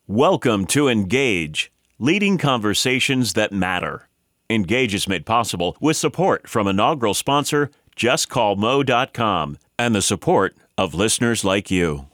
Welcome to Engage, leading conversations that matter. Engage is made possible with support from inaugural sponsor JustCallMo.com and the support of listeners like you.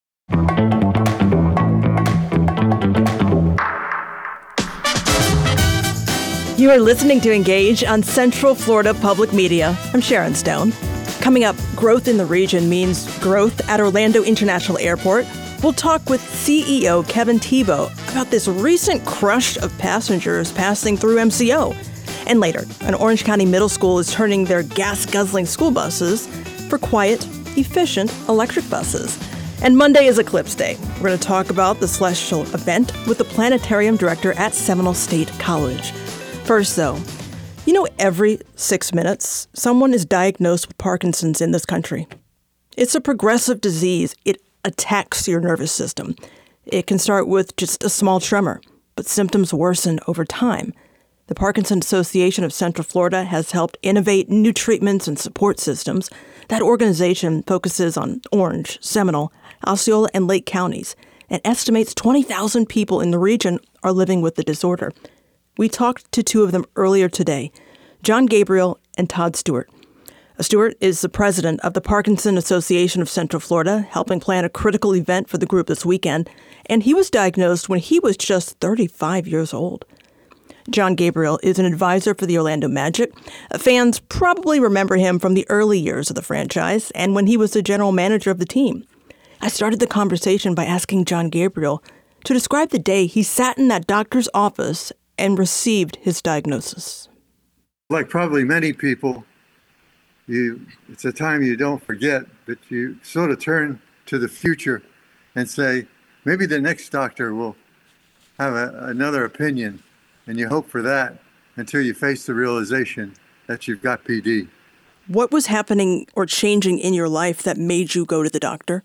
You are listening to Engage on Central Florida Public Media. I'm Sharon Stone. Coming up, growth in the region means growth at Orlando International Airport. We'll talk with CEO Kevin Thibault about this recent crush of passengers passing through MCO. And later, an Orange County middle school is turning their gas-guzzling school buses for quiet, efficient electric buses. And Monday is Eclipse Day. We're going to talk about the celestial event with the planetarium director at Seminole State College. First, though, you know, every 6 minutes, someone is diagnosed with Parkinson's in this country. It's a progressive disease. It attacks your nervous system. It can start with just a small tremor, but symptoms worsen over time. The Parkinson's Association of Central Florida has helped innovate new treatments and support systems. That organization focuses on Orange, Seminole, Osceola, and Lake counties, and estimates 20,000 people in the region are living with the disorder. We talked to two of them earlier today, John Gabriel and Todd Stewart. Stewart is the president of the Parkinson Association of Central Florida, helping plan a critical event for the group this weekend, and he was diagnosed when he was just 35 years old. John Gabriel is an advisor for the Orlando Magic. Fans probably remember him from the early years of the franchise and when he was the general manager of the team. I started the conversation by asking John Gabriel to describe the day he sat in that doctor's office and received his diagnosis. Like probably many people, it's a time you don't forget, but you sort of turn to the future and say, maybe the next doctor will have another opinion, and you hope for that until you face the realization that you've got PD. What was happening or changing in your life that made you go to the doctor?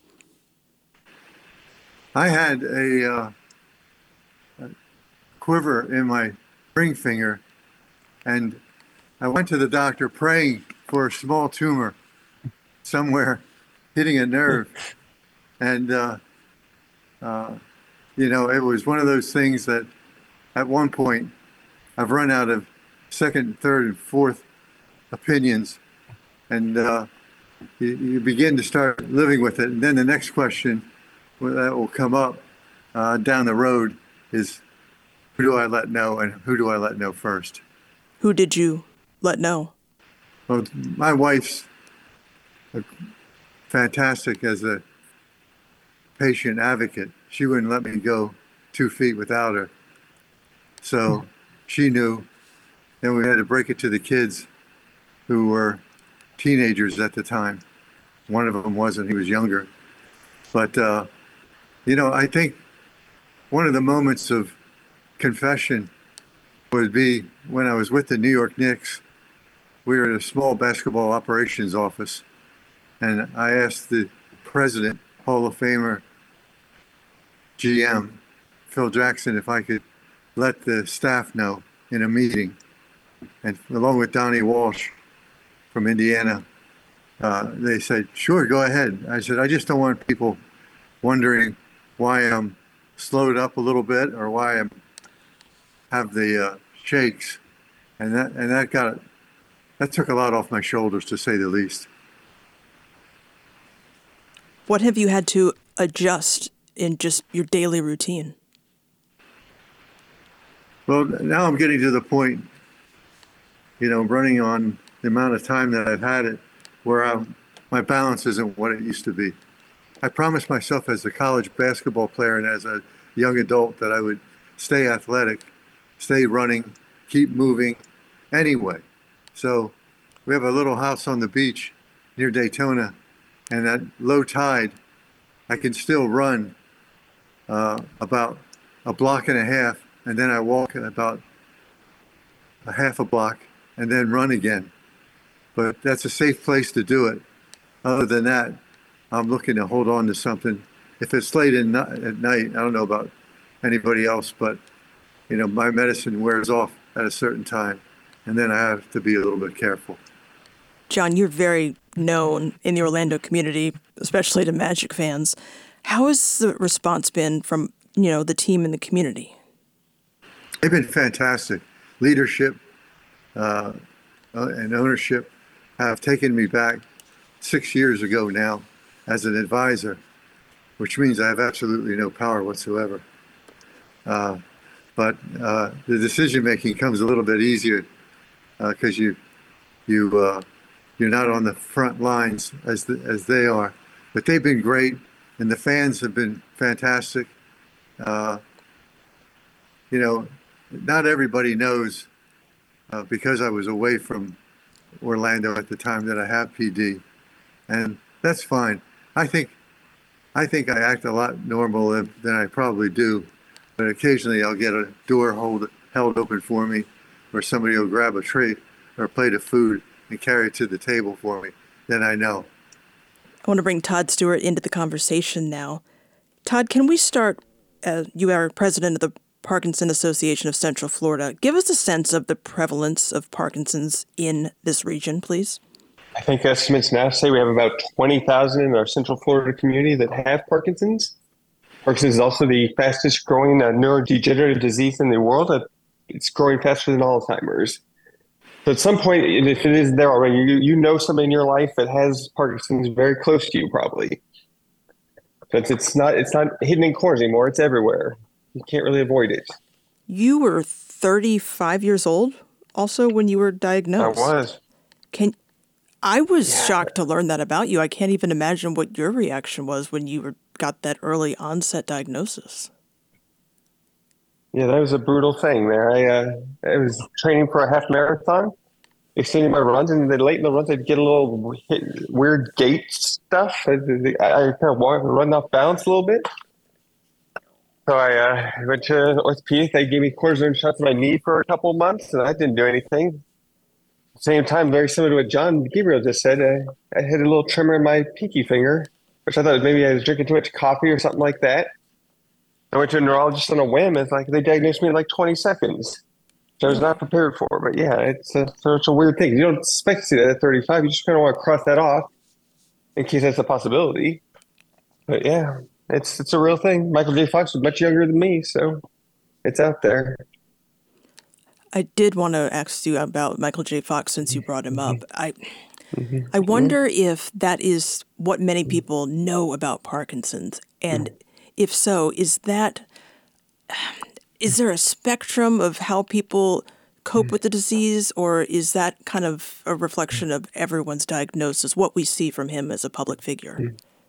I had a quiver in my ring finger, and I went to the doctor praying for a small tumor somewhere hitting a nerve. And, it was one of those things that at one point I've run out of second, third, and fourth opinions. And you begin to start living with it. And then the next question that will come up down the road is, who do I let know and who do I let know first? Who did you let know? Well, my wife's fantastic as a patient advocate. She wouldn't let me go 2 feet without her. So she knew. Then we had to break it to the kids who were teenagers at the time. One of them wasn't, he was younger. But, I think one of the moments of confession would be when I was with the New York Knicks. We were in a small basketball operations office, and I asked the president, Hall of Famer, GM, Phil Jackson, if I could let the staff know in a meeting. And along with Donnie Walsh from Indiana, they said, sure, go ahead. I said, I just don't want people wondering why I'm slowed up a little bit or why I have the shakes. And that took a lot off my shoulders, to say the least. What have you had to adjust in just your daily routine? Well, now I'm getting to the point, running on the amount of time that I've had it, where my balance isn't what it used to be. I promised myself as a college basketball player and as a young adult that I would stay athletic, stay running, keep moving anyway. So we have a little house on the beach near Daytona, and at low tide, I can still run about a block and a half, and then I walk about a half a block and then run again. But that's a safe place to do it. Other than that, I'm looking to hold on to something. If it's late at night, I don't know about anybody else, but my medicine wears off at a certain time, and then I have to be a little bit careful. John, you're very known in the Orlando community, especially to Magic fans. How has the response been from the team in the community? They've been fantastic. Leadership and ownership have taken me back 6 years ago now as an advisor, which means I have absolutely no power whatsoever. But the decision making comes a little bit easier because you're not on the front lines as they are. But they've been great, and the fans have been fantastic. Not everybody knows because I was away from Orlando at the time that I have PD, and that's fine. I think I act a lot normal than I probably do, but occasionally I'll get a door held open for me, or somebody will grab a tray or a plate of food and carry it to the table for me. Then I know. I want to bring Todd Stewart into the conversation now. Todd, can we start? You are president of the Parkinson Association of Central Florida. Give us a sense of the prevalence of Parkinson's in this region, please. I think estimates now say we have about 20,000 in our Central Florida community that have Parkinson's. Parkinson's is also the fastest growing neurodegenerative disease in the world. It's growing faster than Alzheimer's. So at some point, if it is there already, you know somebody in your life that has Parkinson's very close to you, probably. But it's not hidden in corners anymore. It's everywhere. You can't really avoid it. You were 35 years old also when you were diagnosed. I was. I was shocked to learn that about you. I can't even imagine what your reaction was when you got that early onset diagnosis. Yeah, that was a brutal thing there. I was training for a half marathon, extending my runs, and then late in the runs, I'd get a little weird gait stuff. I kind of run off balance a little bit. So I went to orthopedic. They gave me cortisone shots in my knee for a couple of months, and that didn't do anything. At the same time, very similar to what John Gabriel just said, I had a little tremor in my pinky finger, which I thought maybe I was drinking too much coffee or something like that. I went to a neurologist on a whim. It's like they diagnosed me in like 20 seconds, which I was not prepared for. But yeah, it's a weird thing. You don't expect to see that at 35. You just kind of want to cross that off in case that's a possibility. But yeah, it's a real thing. Michael J. Fox was much younger than me, so it's out there. I did want to ask you about Michael J. Fox since you brought him up. I wonder if that is what many people know about Parkinson's, and if so, is there a spectrum of how people cope with the disease, or is that kind of a reflection of everyone's diagnosis, what we see from him as a public figure?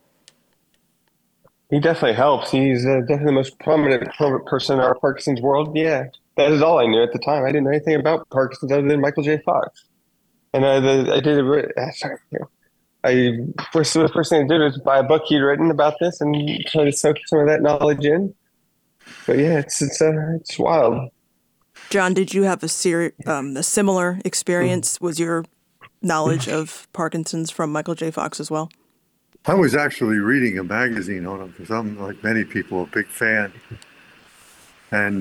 He definitely helps. He's definitely the most prominent person in our Parkinson's world. Yeah, that is all I knew at the time. I didn't know anything about Parkinson's other than Michael J. Fox. And the first thing I did was buy a book he'd written about this and try to soak some of that knowledge in. But yeah, it's wild. John, did you have a similar experience? Was your knowledge of Parkinson's from Michael J. Fox as well? I was actually reading a magazine on him because I'm, like many people, a big fan. And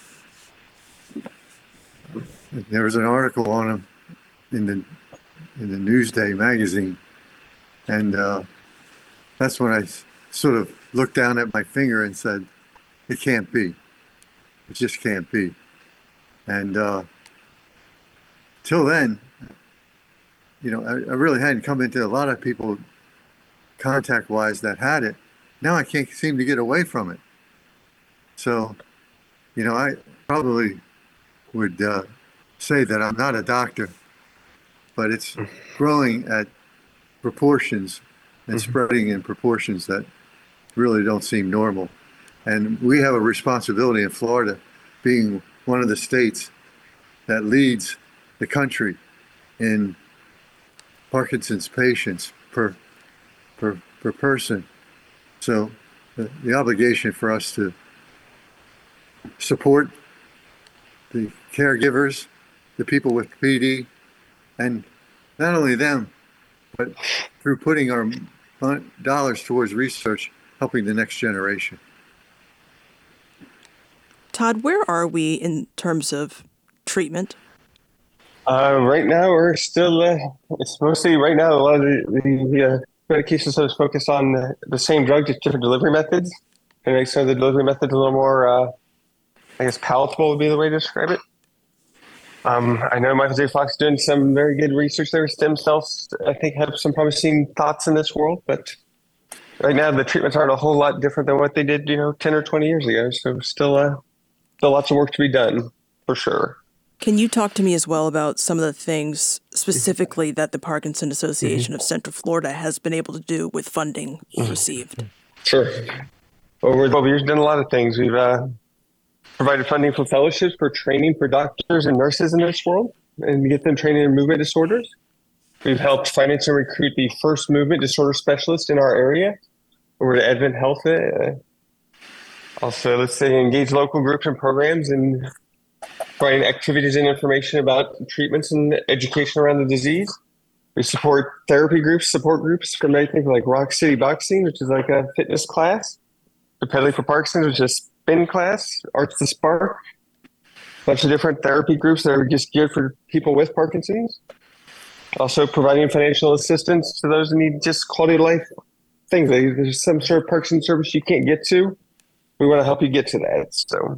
there was an article on him in the Newsday magazine. And that's when I sort of looked down at my finger and said, it can't be. It just can't be. And till then, I really hadn't come into a lot of people contact-wise that had it. Now I can't seem to get away from it. So, I probably would say that I'm not a doctor, but it's growing at proportions and spreading in proportions that really don't seem normal. And we have a responsibility in Florida, being one of the states that leads the country in Parkinson's patients per person. So the obligation for us to support the caregivers, the people with PD, and not only them, but through putting our dollars towards research, helping the next generation. Todd, where are we in terms of treatment? Right now, we're still, it's mostly right now, a lot of the medications are focused on the same drug, just different delivery methods. and make some of the delivery methods a little more, I guess, palatable would be the way to describe it. I know Michael J. Fox is doing some very good research there. Stem cells, I think, have some promising thoughts in this world, but right now the treatments aren't a whole lot different than what they did, 10 or 20 years ago. So still lots of work to be done, for sure. Can you talk to me as well about some of the things specifically that the Parkinson Association of Central Florida has been able to do with funding received? Sure. Over 12 years, we've done a lot of things. We've provided funding for fellowships for training for doctors and nurses in this world and get them training in movement disorders. We've helped finance and recruit the first movement disorder specialist in our area over to Advent Health. Also, let's say, engage local groups and programs and providing activities and information about treatments and education around the disease. We support therapy groups, support groups from anything like Rock City Boxing, which is like a fitness class, the Pedaling for Parkinson's, which is a spin class, Arts to Spark, a bunch of different therapy groups that are just geared for people with Parkinson's. Also providing financial assistance to those who need just quality of life things. Like there's some sort of Parkinson's service you can't get to. We want to help you get to that. So,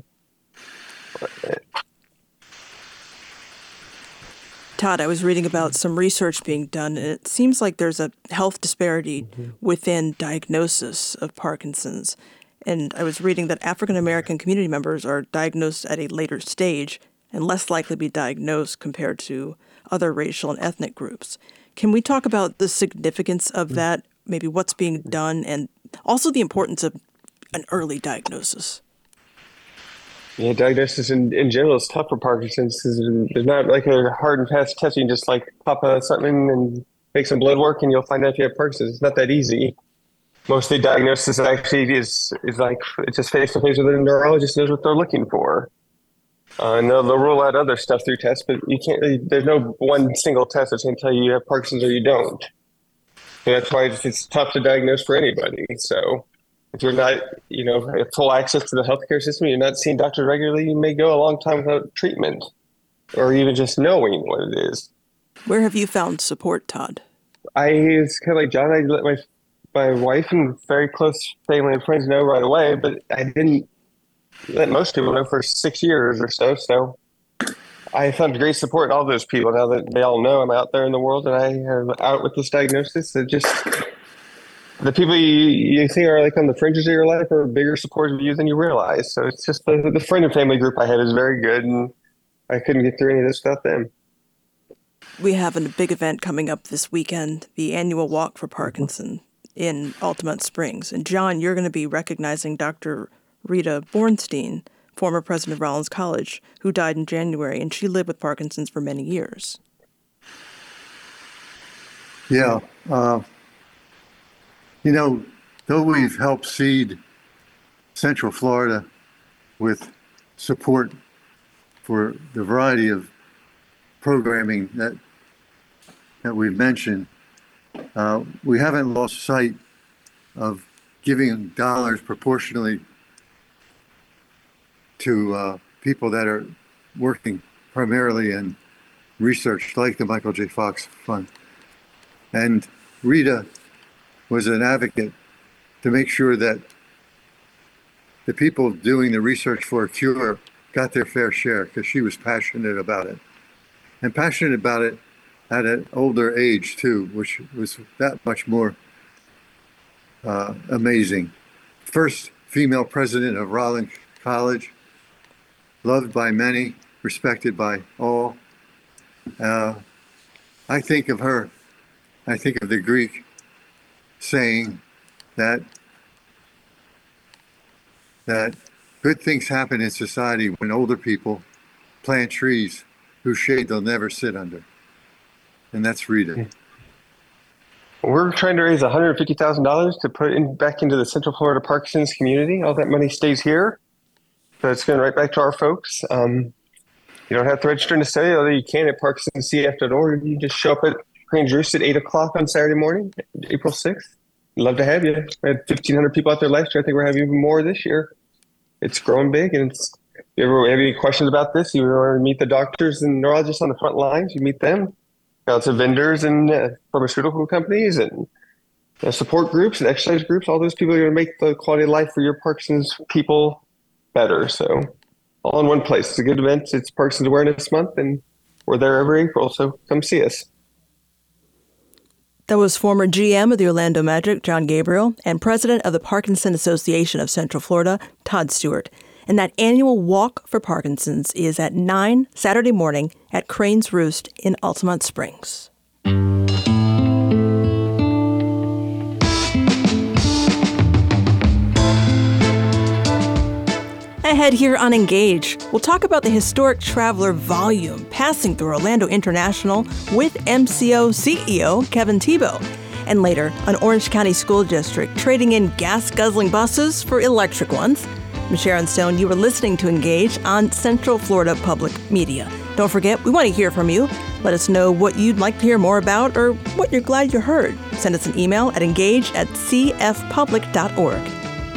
Todd, I was reading about some research being done, and it seems like there's a health disparity within diagnosis of Parkinson's. And I was reading that African American community members are diagnosed at a later stage and less likely to be diagnosed compared to other racial and ethnic groups. Can we talk about the significance of that, maybe what's being done, and also the importance of an early diagnosis? Yeah, diagnosis in general is tough for Parkinson's because there's not like a hard and fast test. You can just like pop something and make some blood work and you'll find out if you have Parkinson's. It's not that easy. Most of the diagnosis actually is like it's just face to face with a neurologist knows what they're looking for. And they'll rule out other stuff through tests, but you can't. There's no one single test that's going to tell you have Parkinson's or you don't. So that's why it's tough to diagnose for anybody. So if you're not, have full access to the healthcare system, you're not seeing doctors regularly, you may go a long time without treatment or even just knowing what it is. Where have you found support, Todd? It's kind of like John. I let my wife and very close family and friends know right away, but I didn't let most people know for 6 years or so. So I found great support in all those people now that they all know I'm out there in the world and I am out with this diagnosis. It just... The people you think are like on the fringes of your life are bigger supporters of you than you realize. So it's just the friend and family group I had is very good, and I couldn't get through any of this without them. We have a big event coming up this weekend, the annual Walk for Parkinson in Altamont Springs. And John, you're going to be recognizing Dr. Rita Bornstein, former president of Rollins College, who died in January, and she lived with Parkinson's for many years. Yeah. Though we've helped seed Central Florida with support for the variety of programming that we've mentioned, we haven't lost sight of giving dollars proportionally to people that are working primarily in research, like the Michael J. Fox Fund. And Rita was an advocate to make sure that the people doing the research for a cure got their fair share, because she was passionate about it. And passionate about it at an older age too, which was that much more amazing. First female president of Rollins College, loved by many, respected by all. I think of her, I think of the Greek saying that good things happen in society when older people plant trees whose shade they'll never sit under. And that's Rita. We're trying to raise $150,000 to put back into the Central Florida Parkinson's community. All that money stays here. So it's going right back to our folks. You don't have to register in the study, although you can at parkinsonCF.org. You just show up at Grange Roost at 8 o'clock on Saturday morning, April 6th. Love to have you. I had 1,500 people out there last year. I think we're having even more this year. It's growing big. And if you ever have any questions about this, you want to meet the doctors and neurologists on the front lines, you meet them. Lots of vendors and pharmaceutical companies and support groups and exercise groups. All those people are going to make the quality of life for your Parkinson's people better. So all in one place. It's a good event. It's Parkinson's Awareness Month, and we're there every April. So come see us. That was former GM of the Orlando Magic, John Gabriel, and president of the Parkinson Association of Central Florida, Todd Stewart. And that annual Walk for Parkinson's is at 9 Saturday morning at Crane's Roost in Altamont Springs. Ahead here on Engage, we'll talk about the historic traveler volume passing through Orlando International with MCO CEO Kevin Tebow. And later, an Orange County School District trading in gas-guzzling buses for electric ones. I'm Sharon Stone. You were listening to Engage on Central Florida Public Media. Don't forget, we want to hear from you. Let us know what you'd like to hear more about or what you're glad you heard. Send us an email at engage@cfpublic.org.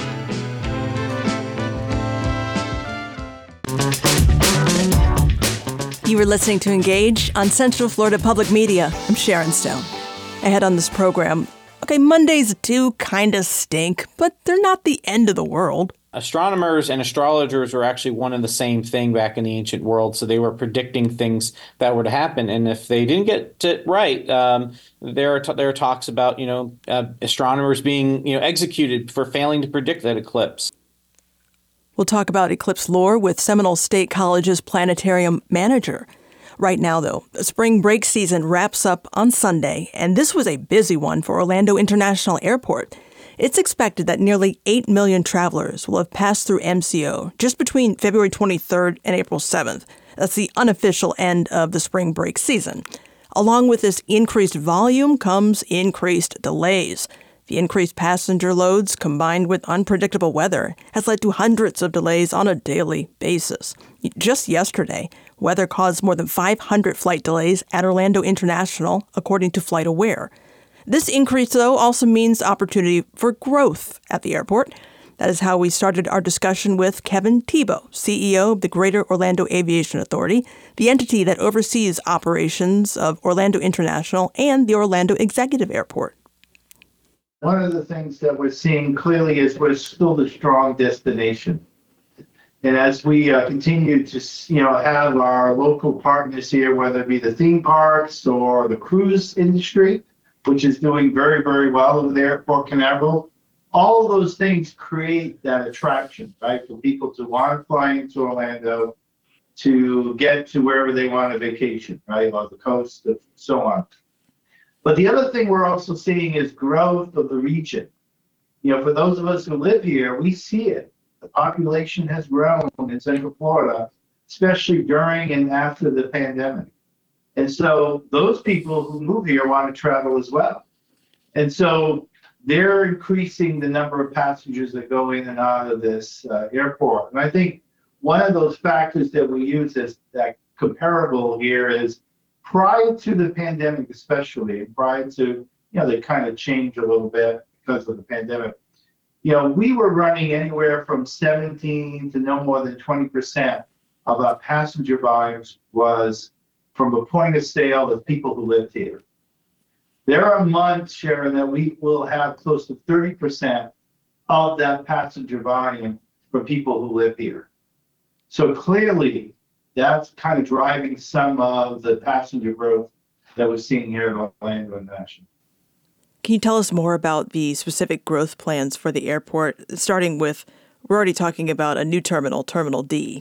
You were listening to Engage on Central Florida Public Media. I'm Sharon Stone. Ahead on this program, Mondays do kind of stink, but they're not the end of the world. Astronomers and astrologers were actually one and the same thing back in the ancient world, so they were predicting things that were to happen. And if they didn't get it right, there are talks about astronomers being executed for failing to predict that eclipse. We'll talk about eclipse lore with Seminole State College's planetarium manager. Right now, though, the spring break season wraps up on Sunday, and this was a busy one for Orlando International Airport. It's expected that nearly 8 million travelers will have passed through MCO just between February 23rd and April 7th. That's the unofficial end of the spring break season. Along with this increased volume comes increased delays. The increased passenger loads combined with unpredictable weather has led to hundreds of delays on a daily basis. Just yesterday, weather caused more than 500 flight delays at Orlando International, according to FlightAware. This increase, though, also means opportunity for growth at the airport. That is how we started our discussion with Kevin Tebow, CEO of the Greater Orlando Aviation Authority, the entity that oversees operations of Orlando International and the Orlando Executive Airport. One of the things that we're seeing clearly is we're still a strong destination. And as we continue to, have our local partners here, whether it be the theme parks or the cruise industry, which is doing very, very well over there at Port Canaveral, all of those things create that attraction, right, for people to want to fly into Orlando, to get to wherever they want to vacation, right, on the coast, and so on. But the other thing we're also seeing is growth of the region. For those of us who live here, we see it. The population has grown in Central Florida, especially during and after the pandemic. And so those people who move here want to travel as well. And so they're increasing the number of passengers that go in and out of this airport. And I think one of those factors that we use as that comparable here is prior to the pandemic, especially, and prior to, they kind of changed a little bit because of the pandemic. We were running anywhere from 17 to no more than 20% of our passenger volumes was from a point of sale of people who lived here. There are months, Sharon, that we will have close to 30% of that passenger volume from people who live here. So clearly, that's kind of driving some of the passenger growth that we're seeing here at Orlando International. Can you tell us more about the specific growth plans for the airport, starting with, we're already talking about a new terminal, Terminal D.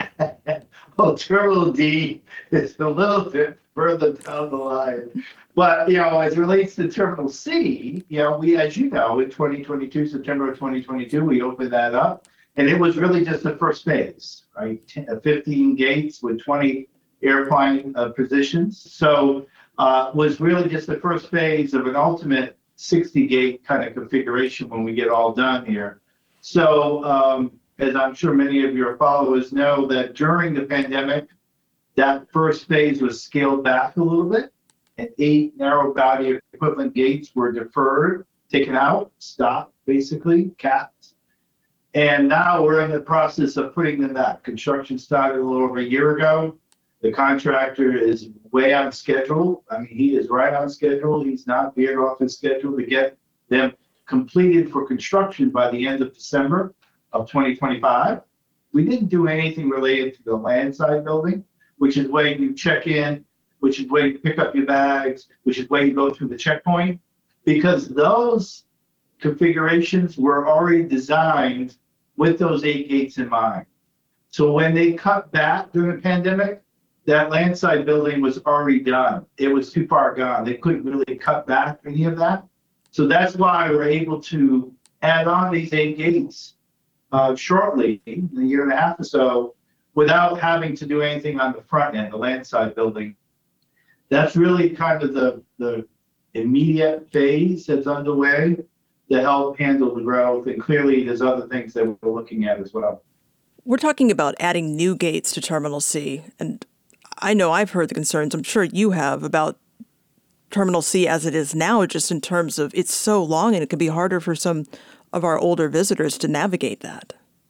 Well, Terminal D is a little bit further down the line. But, as it relates to Terminal C, we, as you know, in 2022, September of 2022, we opened that up. And it was really just the first phase, right? 15 gates with 20 airplane positions. So was really just the first phase of an ultimate 60-gate kind of configuration when we get all done here. So as I'm sure many of your followers know, that during the pandemic, that first phase was scaled back a little bit, and 8 narrow body equivalent gates were deferred, taken out, stopped, basically, capped. And now we're in the process of putting them back. Construction started a little over a year ago. The contractor is way on schedule. I mean, he is right on schedule. He's not veered off his schedule to get them completed for construction by the end of December of 2025. We didn't do anything related to the landside building, which is where you check in, which is where you pick up your bags, which is where you go through the checkpoint, because those configurations were already designed with those 8 gates in mind. So when they cut back during the pandemic, that landside building was already done. It was too far gone. They couldn't really cut back any of that. So that's why we're able to add on these 8 gates shortly, in a year and a half or so, without having to do anything on the front end, the landside building. That's really kind of the immediate phase that's underway to help handle the growth. And clearly there's other things that we're looking at as well. We're talking about adding new gates to Terminal C. And I know I've heard the concerns, I'm sure you have, about Terminal C as it is now, just in terms of it's so long and it can be harder for some of our older visitors to navigate that.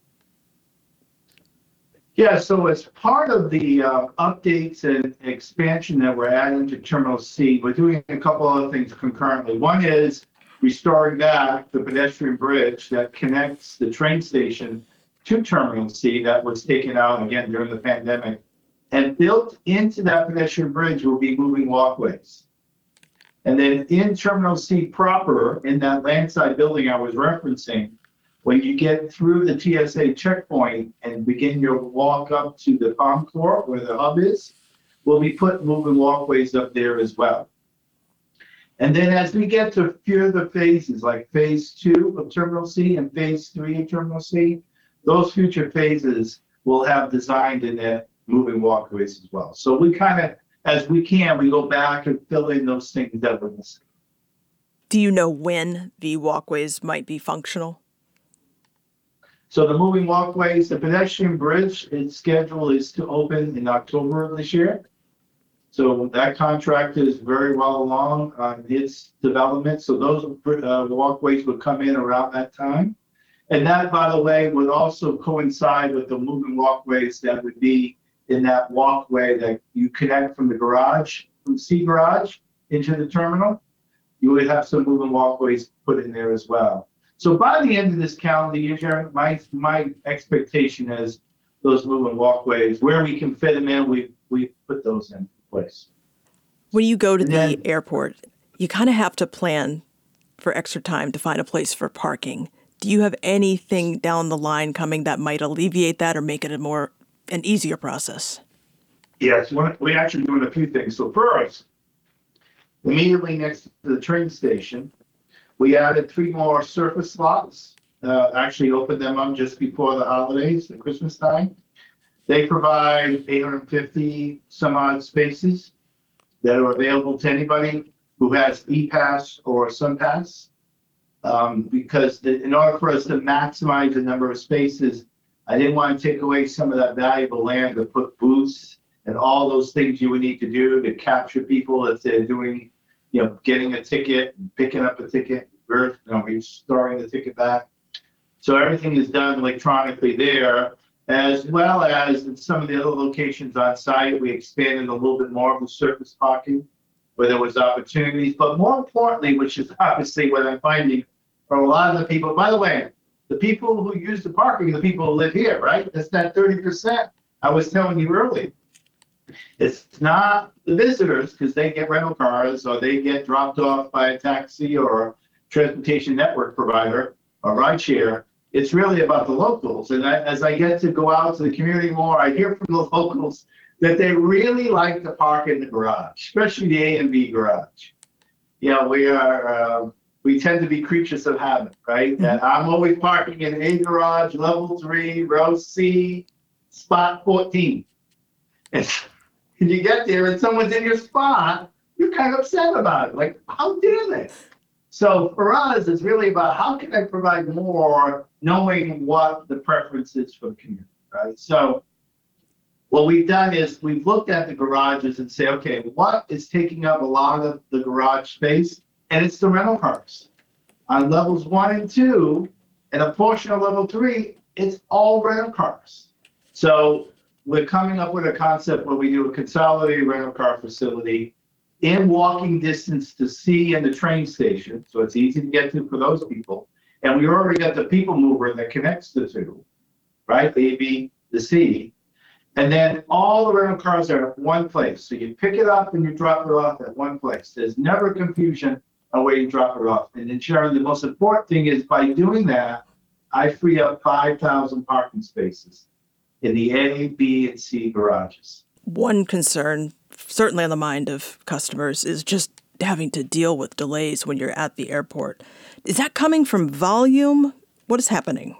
Yeah, so as part of the updates and expansion that we're adding to Terminal C, we're doing a couple other things concurrently. One is restoring back the pedestrian bridge that connects the train station to Terminal C that was taken out again during the pandemic. And built into that pedestrian bridge will be moving walkways. And then in Terminal C proper, in that landside building I was referencing, when you get through the TSA checkpoint and begin your walk up to the concourse where the hub is, we'll be putting moving walkways up there as well. And then as we get to further phases, like phase 2 of Terminal C and phase 3 of Terminal C, those future phases will have designed in it moving walkways as well. So we kind of, as we can, we go back and fill in those things that we're missing. Do you know when the walkways might be functional? So the moving walkways, the pedestrian bridge, its schedule is to open in October of this year. So that contract is very well along on its development. So those walkways would come in around that time. And that, by the way, would also coincide with the moving walkways that would be in that walkway that you connect from the garage, from C garage into the terminal. You would have some moving walkways put in there as well. So by the end of this calendar year, Jared, my expectation is those moving walkways, where we can fit them in, we put those in place. When you go to the airport, you kind of have to plan for extra time to find a place for parking. Do you have anything down the line coming that might alleviate that or make it an easier process? Yes, we're actually doing a few things. So first, immediately next to the train station, we added 3 more surface slots, actually opened them up just before the holidays, the Christmas time. They provide 850 some odd spaces that are available to anybody who has E-Pass or SunPass. Because in order for us to maximize the number of spaces, I didn't want to take away some of that valuable land to put booths and all those things you would need to do to capture people if they're doing, getting a ticket, picking up a ticket, restoring the ticket back. So everything is done electronically there, as well as in some of the other locations on site. We expanded a little bit more of the surface parking where there was opportunities. But more importantly, which is obviously what I'm finding from a lot of the people, by the way, the people who use the parking are the people who live here, right? That's that 30% I was telling you earlier. It's not the visitors because they get rental cars or they get dropped off by a taxi or a transportation network provider or rideshare. It's really about the locals. And as I get to go out to the community more, I hear from the locals that they really like to park in the garage, especially the A and B garage. We tend to be creatures of habit, right? Mm-hmm. And I'm always parking in A garage, level 3, row C, spot 14. And you get there and someone's in your spot, you're kind of upset about it. Like, how dare they? So for us, it's really about how can I provide more, knowing what the preference is for the community, right? So what we've done is we've looked at the garages and say, okay, what is taking up a lot of the garage space? And it's the rental cars. On levels 1 and 2, and a portion of level 3, it's all rental cars. So we're coming up with a concept where we do a consolidated rental car facility in walking distance to C and the train station, so it's easy to get to for those people. And we already got the people mover that connects the two, right? The A, B, the C. And then all the rental cars are at one place. So you pick it up and you drop it off at one place. There's never confusion on where you drop it off. And then, Sharon, the most important thing is by doing that, I free up 5,000 parking spaces in the A, B, and C garages. One concern, certainly on the mind of customers, is just having to deal with delays when you're at the airport. Is that coming from volume? What is happening?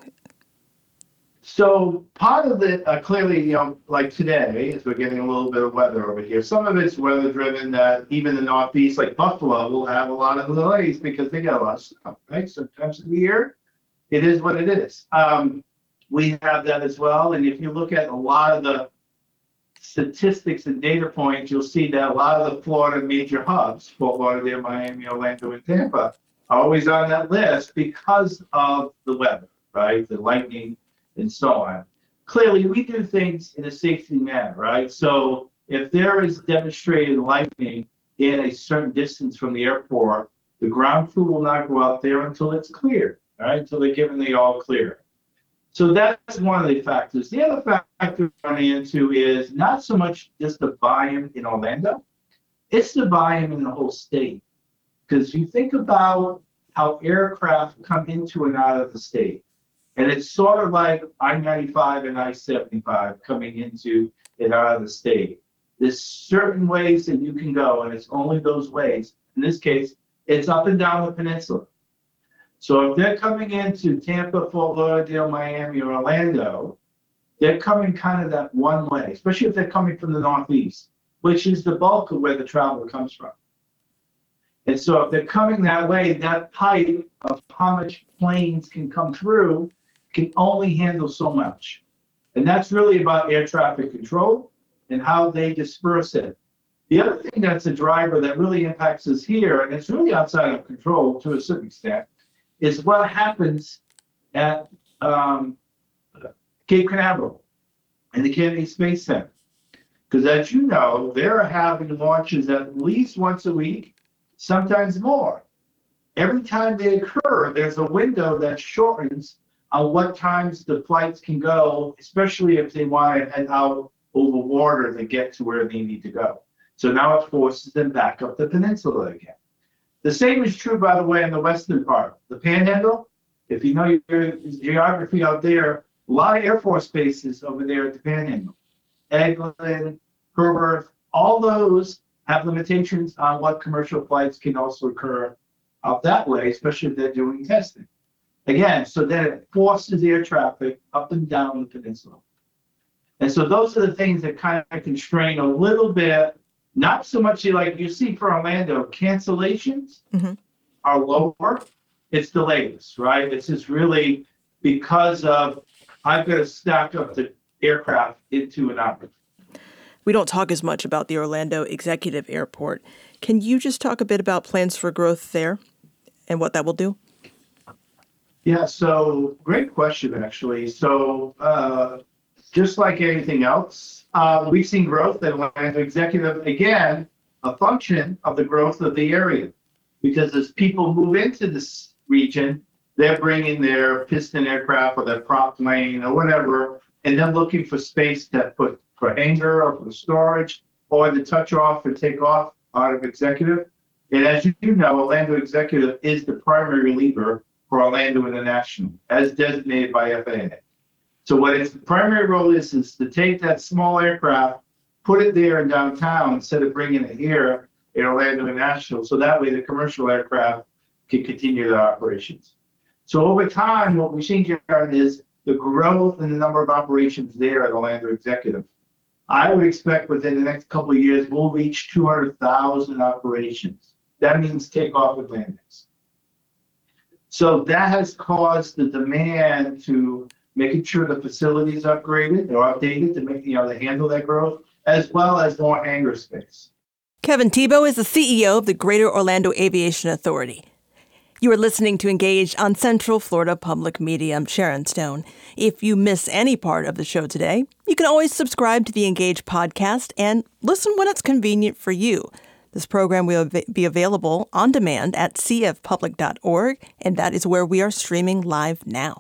So part of it, clearly, like today, as we're getting a little bit of weather over here, some of it's weather driven that even the Northeast, like Buffalo, will have a lot of delays because they get a lot of snow, right? Sometimes of the year, it is what it is. We have that as well. And if you look at a lot of the statistics and data points, you'll see that a lot of the Florida major hubs, Fort Lauderdale, Miami, Orlando, and Tampa, are always on that list because of the weather, right? The lightning and so on. Clearly, we do things in a safety manner, right? So if there is demonstrated lightning in a certain distance from the airport, the ground crew will not go out there until it's cleared, right? Until they're given the all clear. So that's one of the factors. The other factor we're running into is not so much just the volume in Orlando, it's the volume in the whole state. Because you think about how aircraft come into and out of the state. And it's sort of like I-95 and I-75 coming into and out of the state. There's certain ways that you can go, and it's only those ways. In this case, it's up and down the peninsula. So if they're coming into Tampa, Fort Lauderdale, Miami, or Orlando, they're coming kind of that one way, especially if they're coming from the Northeast, which is the bulk of where the travel comes from. And so if they're coming that way, that pipe of how much planes can come through can only handle so much. And that's really about air traffic control and how they disperse it. The other thing that's a driver that really impacts us here, and it's really outside of control to a certain extent, is what happens at Cape Canaveral and the Kennedy Space Center. Because as you know, they're having launches at least once a week, sometimes more. Every time they occur, there's a window that shortens on what times the flights can go, especially if they want to head out over water to get to where they need to go. So now it forces them back up the peninsula again. The same is true, by the way, in the western part. The Panhandle, if you know your geography out there, a lot of Air Force bases over there at the Panhandle. Eglin, Herbert, all those have limitations on what commercial flights can also occur out that way, especially if they're doing testing. Again, so then it forces air traffic up and down the peninsula. And so those are the things that kind of constrain a little bit, not so much like you see for Orlando, cancellations are lower. It's delays, right? It's just really because of I've got to stack up the aircraft into and out. We don't talk as much about the Orlando Executive Airport. Can you just talk a bit about plans for growth there and what that will do? Yeah, so great question, actually. So just like anything else, we've seen growth at Orlando Executive, again, a function of the growth of the area. Because as people move into this region, they're bringing their piston aircraft or their prop plane or whatever, and then looking for space to put for hangar or for storage or to touch off and take off out of Executive. And as you know, Orlando Executive is the primary reliever for Orlando International, as designated by FAA. So what its primary role is to take that small aircraft, put it there in downtown instead of bringing it here in Orlando International, so that way the commercial aircraft can continue their operations. So over time, what we've seen, Jared, is the growth in the number of operations there at Orlando Executive. I would expect within the next couple of years, we'll reach 200,000 operations. That means takeoff and landings. So that has caused the demand to making sure the facility is upgraded or updated to make, to handle that growth, as well as more hangar space. Kevin Thibault is the CEO of the Greater Orlando Aviation Authority. You are listening to Engage on Central Florida Public Media. I'm Sharon Stone. If you miss any part of the show today, you can always subscribe to the Engage podcast and listen when it's convenient for you. This program will be available on demand at cfpublic.org, and that is where we are streaming live now.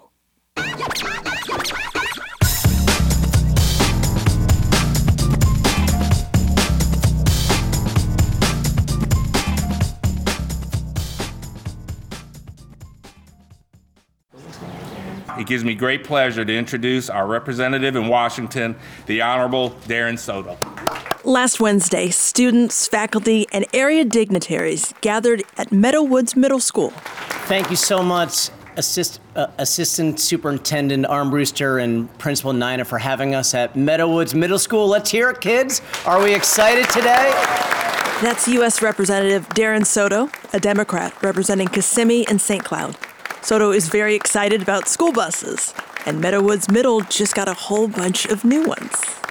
It gives me great pleasure to introduce our representative in Washington, the Honorable Darren Soto. Last Wednesday, students, faculty, and area dignitaries gathered at Meadowwoods Middle School. Thank you so much, Assistant Superintendent Armbruster and Principal Nina, for having us at Meadowwoods Middle School. Let's hear it, kids. Are we excited today? That's U.S. Representative Darren Soto, a Democrat representing Kissimmee and St. Cloud. Soto is very excited about school buses, and Meadowwoods Middle just got a whole bunch of new ones.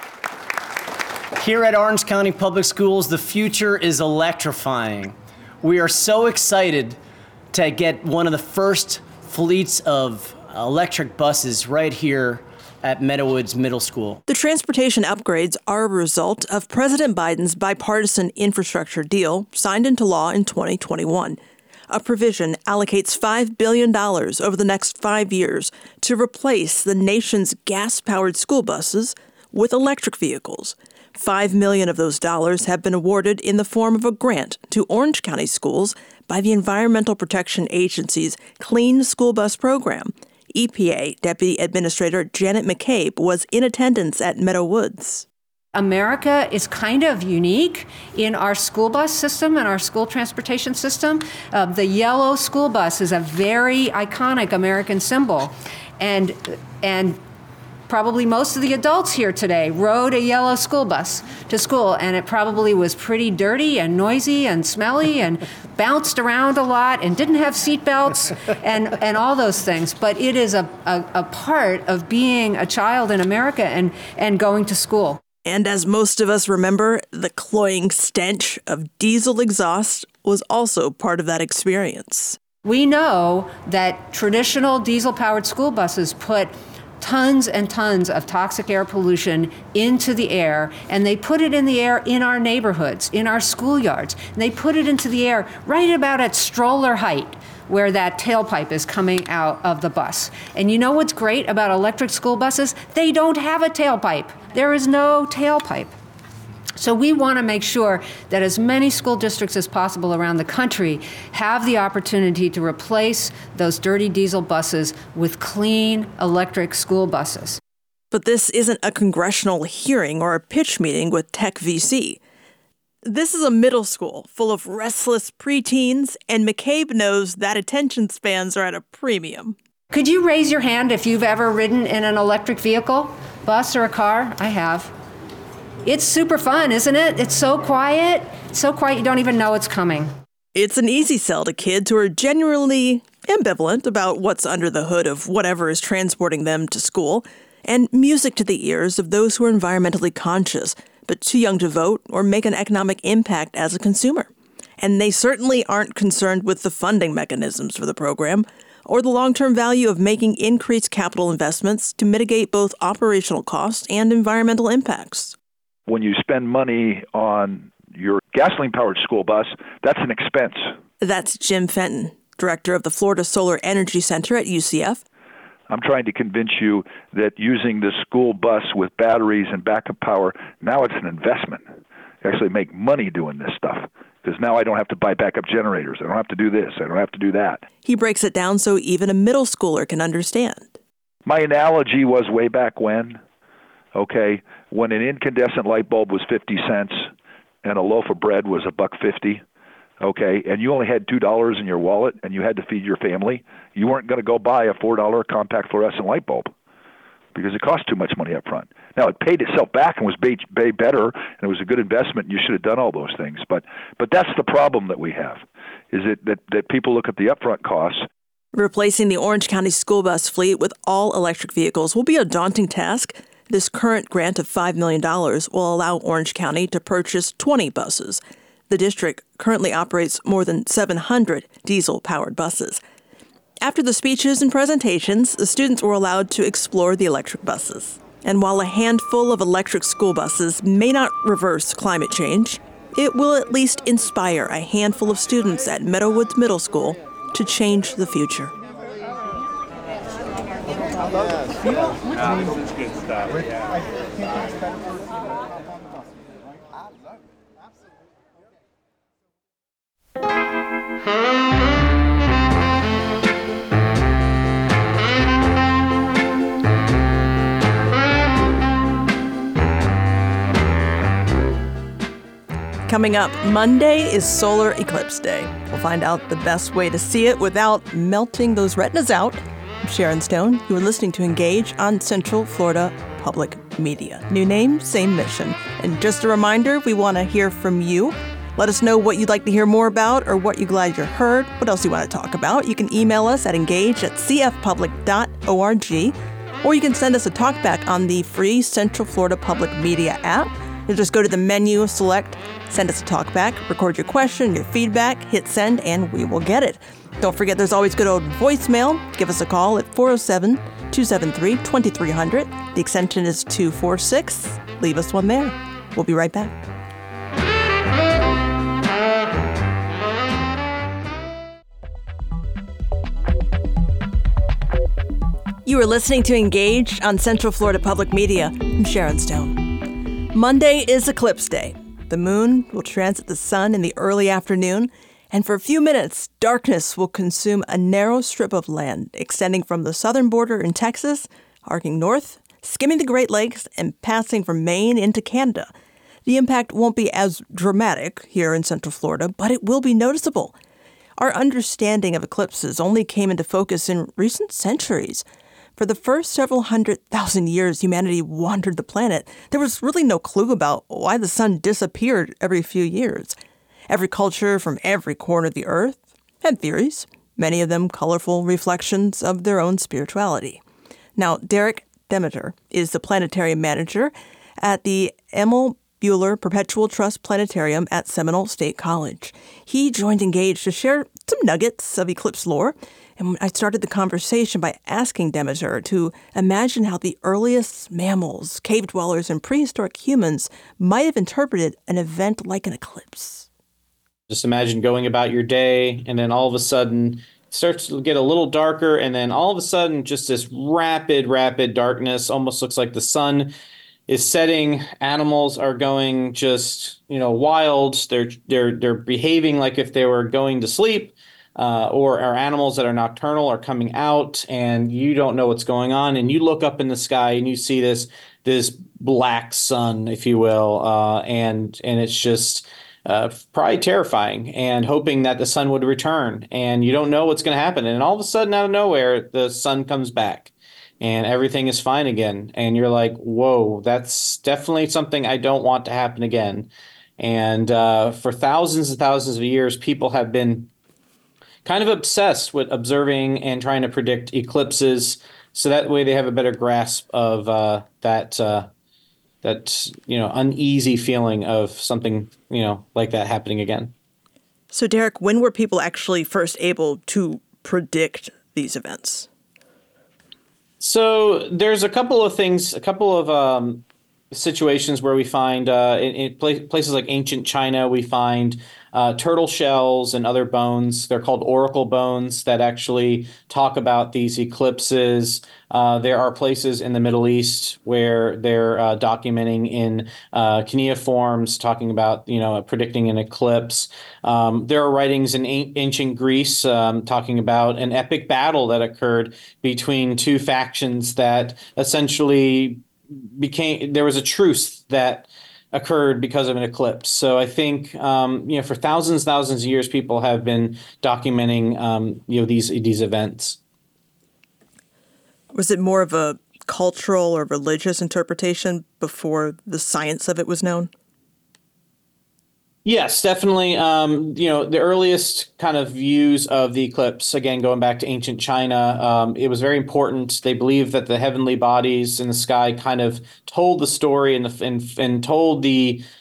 Here at Orange County Public Schools, the future is electrifying. We are so excited to get one of the first fleets of electric buses right here at Meadowwoods Middle School. The transportation upgrades are a result of President Biden's bipartisan infrastructure deal signed into law in 2021. A provision allocates $5 billion over the next 5 years to replace the nation's gas-powered school buses with electric vehicles. $5 million of those dollars have been awarded in the form of a grant to Orange County schools by the Environmental Protection Agency's Clean School Bus Program. EPA Deputy Administrator Janet McCabe was in attendance at Meadowwoods. America is kind of unique in our school bus system and our school transportation system. The yellow school bus is a very iconic American symbol. And probably most of the adults here today rode a yellow school bus to school, and it probably was pretty dirty and noisy and smelly and bounced around a lot and didn't have seat belts and all those things. But it is a part of being a child in America and going to school. And as most of us remember, the cloying stench of diesel exhaust was also part of that experience. We know that traditional diesel-powered school buses put tons and tons of toxic air pollution into the air, and they put it in the air in our neighborhoods, in our schoolyards, and they put it into the air right about at stroller height, where that tailpipe is coming out of the bus. And you know what's great about electric school buses? They don't have a tailpipe. There is no tailpipe. So we want to make sure that as many school districts as possible around the country have the opportunity to replace those dirty diesel buses with clean electric school buses. But this isn't a congressional hearing or a pitch meeting with Tech VC. This is a middle school full of restless preteens, and McCabe knows that attention spans are at a premium. Could you raise your hand if you've ever ridden in an electric vehicle, bus or a car? I have. It's super fun, isn't it? It's so quiet. So quiet you don't even know it's coming. It's an easy sell to kids who are genuinely ambivalent about what's under the hood of whatever is transporting them to school, and music to the ears of those who are environmentally conscious, but too young to vote or make an economic impact as a consumer. And they certainly aren't concerned with the funding mechanisms for the program or the long-term value of making increased capital investments to mitigate both operational costs and environmental impacts. When you spend money on your gasoline-powered school bus, that's an expense. That's Jim Fenton, director of the Florida Solar Energy Center at UCF. I'm trying to convince you that using the school bus with batteries and backup power, now it's an investment. You actually make money doing this stuff, because now I don't have to buy backup generators. I don't have to do this. I don't have to do that. He breaks it down so even a middle schooler can understand. My analogy was way back when, when an incandescent light bulb was 50 cents and a loaf of bread was $1.50, and you only had $2 in your wallet and you had to feed your family, you weren't going to go buy a $4 compact fluorescent light bulb because it cost too much money up front. Now, it paid itself back and was better, and it was a good investment, and you should have done all those things. But that's the problem that we have, is that people look at the upfront costs. Replacing the Orange County school bus fleet with all electric vehicles will be a daunting task. This current grant of $5 million will allow Orange County to purchase 20 buses. The district currently operates more than 700 diesel-powered buses. After the speeches and presentations, the students were allowed to explore the electric buses. And while a handful of electric school buses may not reverse climate change, It will at least inspire a handful of students at Meadowwoods Middle School to change the future. Coming up, Monday is Solar Eclipse Day. We'll find out the best way to see it without melting those retinas out. I'm Sharon Stone. You are listening to Engage on Central Florida Public Media. New name, same mission. And just a reminder, we want to hear from you. Let us know what you'd like to hear more about or what you're glad you heard, what else you want to talk about. You can email us at engage@cfpublic.org, or you can send us a talkback on the free Central Florida Public Media app. You'll just go to the menu, select, send us a talkback, record your question, your feedback, hit send, and we will get it. Don't forget there's always good old voicemail. Give us a call at 407-273-2300. The extension is 246. Leave us one there. We'll be right back. You are listening to Engage on Central Florida Public Media. I'm Sharon Stone. Monday is Eclipse Day. The moon will transit the sun in the early afternoon, and for a few minutes, darkness will consume a narrow strip of land extending from the southern border in Texas, arcing north, skimming the Great Lakes, and passing from Maine into Canada. The impact won't be as dramatic here in Central Florida, but it will be noticeable. Our understanding of eclipses only came into focus in recent centuries. For the first several 100,000 years humanity wandered the planet, there was really no clue about why the sun disappeared every few years. Every culture from every corner of the earth had theories, many of them colorful reflections of their own spirituality. Now, Derek Demeter is the planetarium manager at the Emil Buehler Perpetual Trust Planetarium at Seminole State College. He joined Engage to share some nuggets of eclipse lore. And I started the conversation by asking Demeter to imagine how the earliest mammals, cave dwellers, and prehistoric humans might have interpreted an event like an eclipse. Just imagine going about your day, and then all of a sudden it starts to get a little darker, and then all of a sudden just this rapid darkness. Almost looks like the sun is setting. Animals are going just, wild. They're behaving like if they were going to sleep. Or our animals that are nocturnal are coming out, and you don't know what's going on, and you look up in the sky and you see this black sun, if you will, and it's just probably terrifying, and hoping that the sun would return, and you don't know what's going to happen, and all of a sudden out of nowhere the sun comes back and everything is fine again, and you're like, whoa, that's definitely something I don't want to happen again. And for thousands and thousands of years, people have been kind of obsessed with observing and trying to predict eclipses, so that way they have a better grasp of that uneasy feeling of something like that happening again. So, Derek, when were people actually first able to predict these events? So there's a couple of situations where we find in places like ancient China, we find turtle shells and other bones. They're called oracle bones that actually talk about these eclipses. There are places in the Middle East where they're documenting in cuneiforms, talking about predicting an eclipse. There are writings in ancient Greece talking about an epic battle that occurred between two factions that essentially there was a truce that occurred because of an eclipse. So I think, for thousands of years, people have been documenting, these events. Was it more of a cultural or religious interpretation before the science of it was known? Yes, definitely. The earliest kind of views of the eclipse, again, going back to ancient China, it was very important. They believed that the heavenly bodies in the sky kind of told the story and told the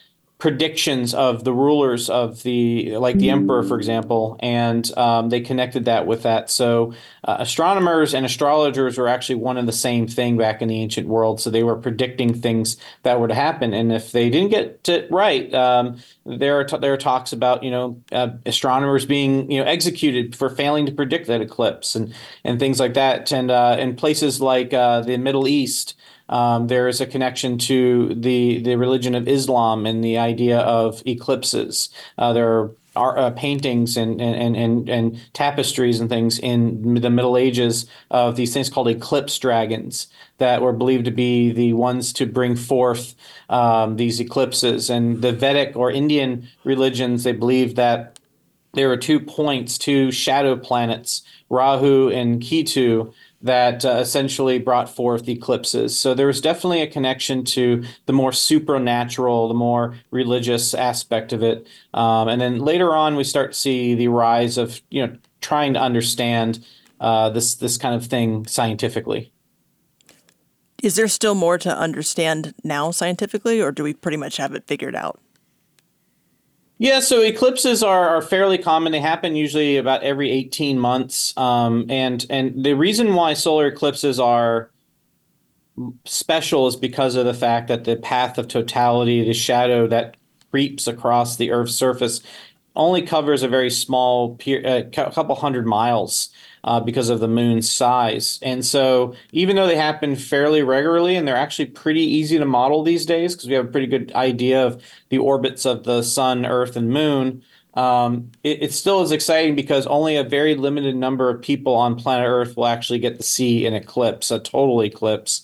predictions of the rulers of like the emperor, for example, and they connected that with that. So astronomers and astrologers were actually one and the same thing back in the ancient world. So they were predicting things that were to happen, and if they didn't get it right, there are talks about astronomers being executed for failing to predict that eclipse and things like that. And in places like the Middle East, there is a connection to the religion of Islam and the idea of eclipses. There are paintings and tapestries and things in the Middle Ages of these things called eclipse dragons that were believed to be the ones to bring forth these eclipses. And the Vedic or Indian religions, they believe that there are 2 points, 2 shadow planets, Rahu and Ketu, that essentially brought forth eclipses. So there was definitely a connection to the more supernatural, the more religious aspect of it. And then later on, we start to see the rise of trying to understand this kind of thing scientifically. Is there still more to understand now scientifically, or do we pretty much have it figured out? Yeah, so eclipses are fairly common. They happen usually about every 18 months. And the reason why solar eclipses are special is because of the fact that the path of totality, the shadow that creeps across the Earth's surface, only covers a very small couple hundred miles because of the moon's size. And so even though they happen fairly regularly, and they're actually pretty easy to model these days because we have a pretty good idea of the orbits of the sun, Earth, and moon, it still is exciting because only a very limited number of people on planet Earth will actually get to see an eclipse, a total eclipse.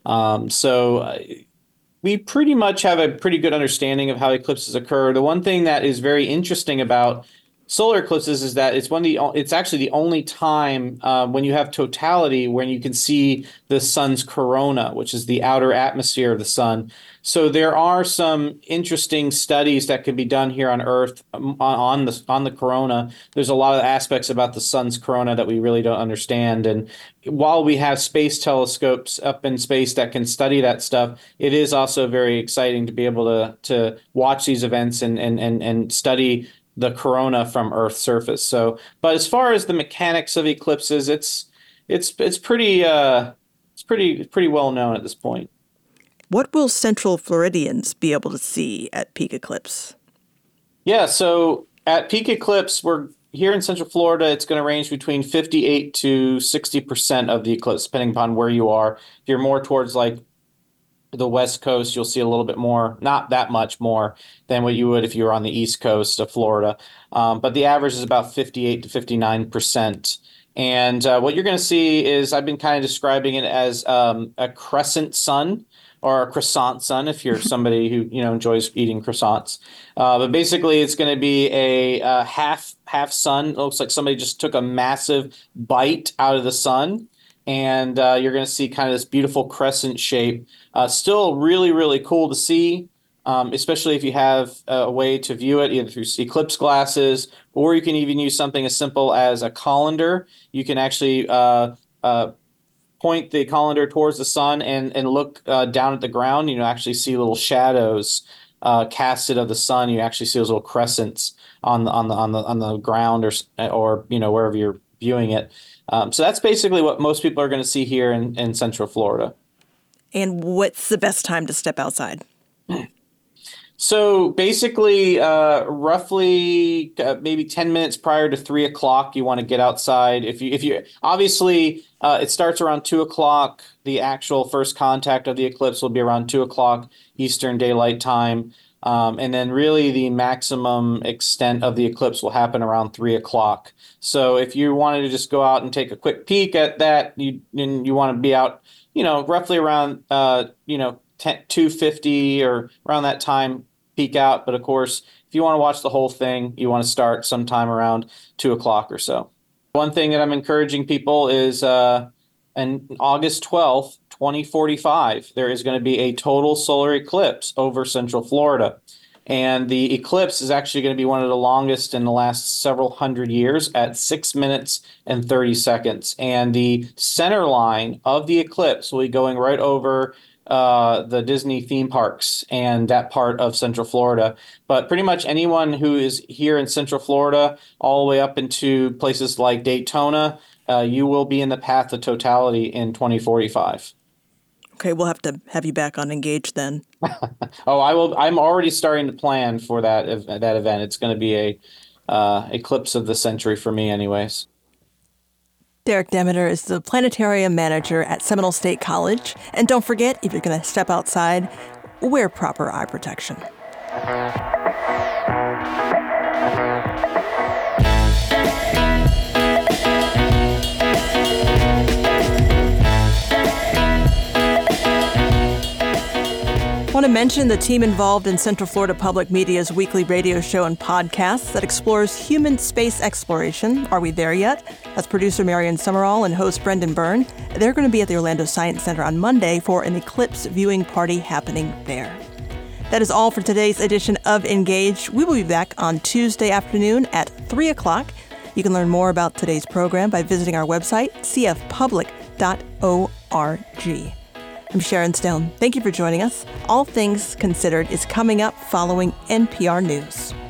We pretty much have a pretty good understanding of how eclipses occur. The one thing that is very interesting about solar eclipses is that it's actually the only time when you have totality when you can see the sun's corona, which is the outer atmosphere of the sun. So there are some interesting studies that can be done here on Earth on the corona. There's a lot of aspects about the sun's corona that we really don't understand. And while we have space telescopes up in space that can study that stuff, it is also very exciting to be able to watch these events and study the corona from Earth's surface. So, but as far as the mechanics of eclipses, it's pretty well known at this point. What will Central Floridians be able to see at peak eclipse? Yeah, so at peak eclipse, we're here in Central Florida. It's going to range between 58 to 60% of the eclipse, depending upon where you are. If you're more towards like the West Coast, you'll see a little bit more, not that much more than what you would if you were on the East Coast of Florida. But the average is about 58 to 59%. And what you're going to see is, I've been kind of describing it as a crescent sun, or a croissant sun if you're somebody who enjoys eating croissants. But basically, it's going to be a half sun. It looks like somebody just took a massive bite out of the sun, and you're going to see kind of this beautiful crescent shape. Still really, really cool to see, especially if you have a way to view it either through eclipse glasses, or you can even use something as simple as a colander. You can actually point the colander towards the sun and look down at the ground. Actually see little shadows casted of the sun. You actually see those little crescents on the ground or wherever you're viewing it. So that's basically what most people are going to see here in Central Florida. And what's the best time to step outside? So basically, roughly maybe 10 minutes prior to 3 o'clock, you want to get outside. If you obviously, it starts around 2 o'clock. The actual first contact of the eclipse will be around 2 o'clock Eastern Daylight Time. And then really the maximum extent of the eclipse will happen around 3 o'clock. So if you wanted to just go out and take a quick peek at that, you want to be out, roughly around, 2:50 or around that time, peek out. But of course, if you want to watch the whole thing, you want to start sometime around 2 o'clock or so. One thing that I'm encouraging people is on August 12th, 2045, there is going to be a total solar eclipse over Central Florida. And the eclipse is actually going to be one of the longest in the last several hundred years at 6 minutes and 30 seconds. And the center line of the eclipse will be going right over the Disney theme parks and that part of Central Florida. But pretty much anyone who is here in Central Florida, all the way up into places like Daytona, you will be in the path of totality in 2045. Okay, we'll have to have you back on Engage then. Oh, I will. I'm already starting to plan for that event. It's going to be a eclipse of the century for me, anyways. Derek Demeter is the planetarium manager at Seminole State College. And don't forget, if you're going to step outside, wear proper eye protection. I want to mention the team involved in Central Florida Public Media's weekly radio show and podcast that explores human space exploration. Are We There Yet? That's producer Marion Summerall and host Brendan Byrne. They're going to be at the Orlando Science Center on Monday for an eclipse viewing party happening there. That is all for today's edition of Engage. We will be back on Tuesday afternoon at 3 o'clock. You can learn more about today's program by visiting our website, cfpublic.org. I'm Sharon Stone. Thank you for joining us. All Things Considered is coming up following NPR News.